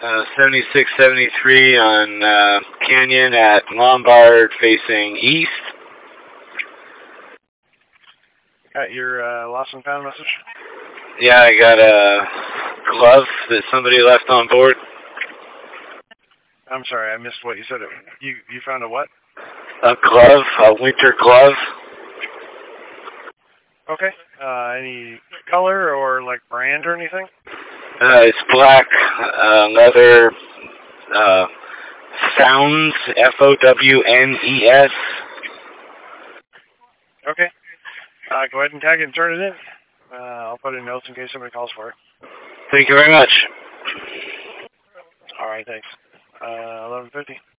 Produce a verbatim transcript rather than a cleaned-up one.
Uh, seventy-six seventy-three on uh, Canyon at Lombard facing east. Got your uh, lost and found message? Yeah, I got a glove that somebody left on board. I'm sorry, I missed what you said. You you found a what? A glove, a winter glove. Okay. Uh, any color or like brand or anything? Uh, it's black uh, leather. Uh, Founds, F O W N E S. Okay. Uh, go ahead and tag it and turn it in. Uh, I'll put in notes in case somebody calls for it. Thank you very much. All right, thanks. Uh, eleven fifty.